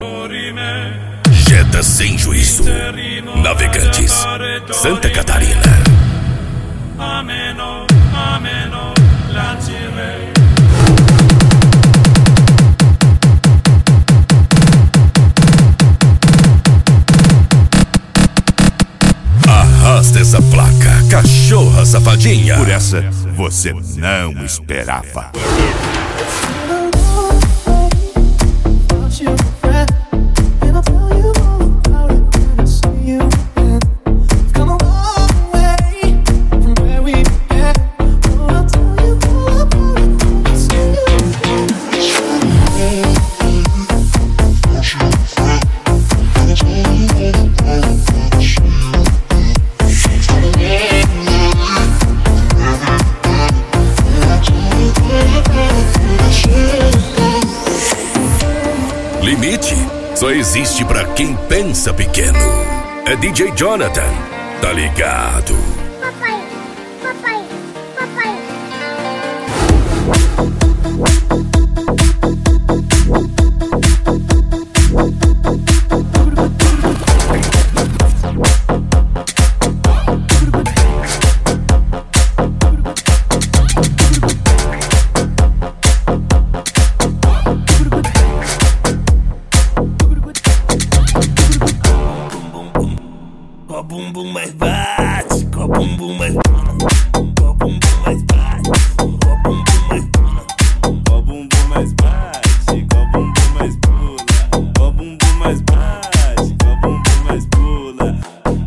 Jetta sem juízo. Navegantes, Santa Catarina. Ameno, lancirei. Arrasta essa placa, cachorra safadinha. Por essa você não esperava. Limite só existe pra quem pensa pequeno. É DJ Jonathan, tá ligado? Papai. Com a bumbum mais bate, com a bumbum mais pula, com a bumbum mais bate, com a bumbum mais pula, com a bumbum mais bate, com a bumbum mais pula, com a bumbum mais bate, com a bumbum mais pula.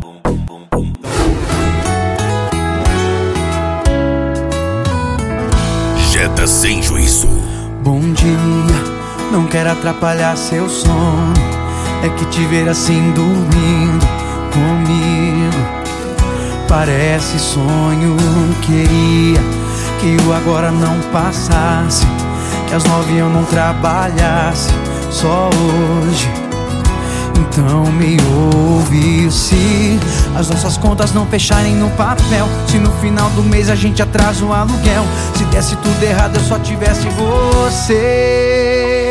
Jetta sem juízo. Bom dia, não quero atrapalhar seu sono. É que te ver assim dormindo comigo parece sonho. Queria que o agora não passasse, que às 9 eu não trabalhasse, só hoje. Então me ouve, se as nossas contas não fecharem no papel, se no final do mês a gente atrasa o aluguel, se desse tudo errado eu só tivesse você.